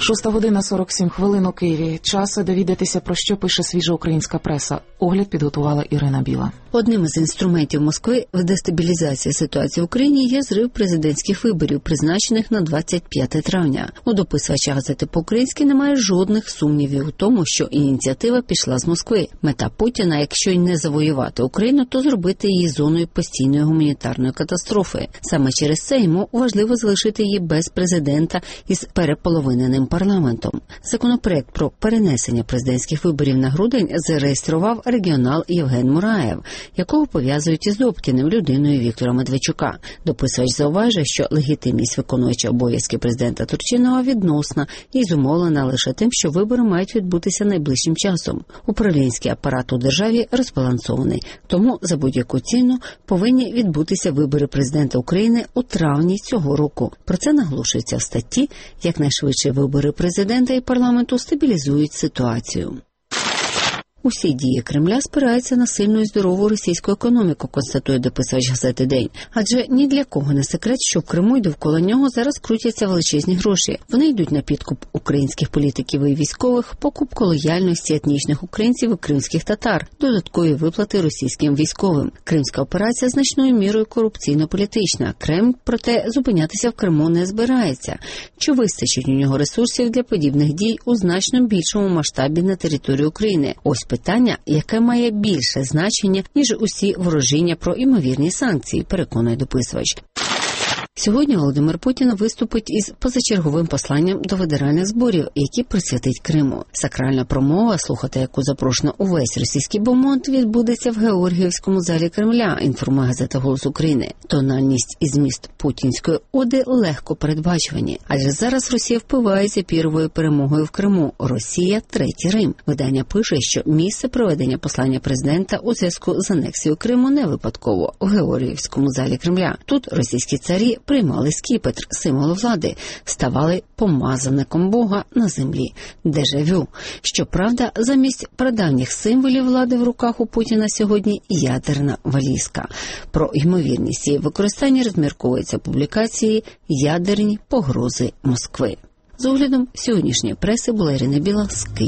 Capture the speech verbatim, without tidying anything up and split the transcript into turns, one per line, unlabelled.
Шоста година сорок сім хвилин у Києві. Час довідатися, про що пише свіжа українська преса. Огляд підготувала Ірина Біла.
Одним із інструментів Москви в дестабілізації ситуації в Україні є зрив президентських виборів, призначених на двадцять п'яте травня. У дописувача газети «По-українськи» немає жодних сумнівів у тому, що ініціатива пішла з Москви. Мета Путіна, якщо й не завоювати Україну, то зробити її зоною постійної гуманітарної катастрофи. Саме через це йому важливо залишити її без президента із переполовиненим парламентом. Законопроект про перенесення президентських виборів на грудень зареєстрував регіонал Євген Мураєв, якого пов'язують із Добкіним, людиною Віктора Медведчука. Дописувач зауважує, що легітимність виконуючого обов'язки президента Турчинова відносна і зумовлена лише тим, що вибори мають відбутися найближчим часом. Управлінський апарат у державі розбалансований, тому за будь-яку ціну повинні відбутися вибори президента України у травні цього року. Про це наголошується в статті «Якнайшвидше вибори президента і парламенту стабілізують ситуацію». Усі дії Кремля спираються на сильну і здорову російську економіку, констатує дописувач газети «День». Адже ні для кого не секрет, що в Криму і довкола нього зараз крутяться величезні гроші. Вони йдуть на підкуп українських політиків і військових, покупку лояльності етнічних українців і кримських татар, додаткові виплати російським військовим. Кримська операція значною мірою корупційно-політична. Кремль, проте, зупинятися в Криму не збирається. Чи вистачить у нього ресурсів для подібних дій у значно більшому масштабі на території України? Ось питання, яке має більше значення, ніж усі ворожіння про імовірні санкції, переконує дописувач. Сьогодні Володимир Путін виступить із позачерговим посланням до федеральних зборів, які присвятить Криму. Сакральна промова, слухати яку запрошено увесь російський бомонд, відбудеться в Георгіївському залі Кремля, інформує газета «Голос України». Тональність і зміст путінської оди легко передбачувані, адже зараз Росія впивається піровою перемогою в Криму. Росія – третій Рим. Видання пише, що місце проведення послання президента у зв'язку з анексією Криму не випадково – в Георгіївському залі Кремля. Тут російські царі приймали скіпетр, символ влади, ставали помазаником Бога на землі. Дежавю. Щоправда, замість прадавніх символів влади в руках у Путіна сьогодні ядерна валізка. Про ймовірність її використання розмірковуються публікації «Ядерні погрози Москви». З оглядом сьогоднішньої преси була Ірина Біла з Києва.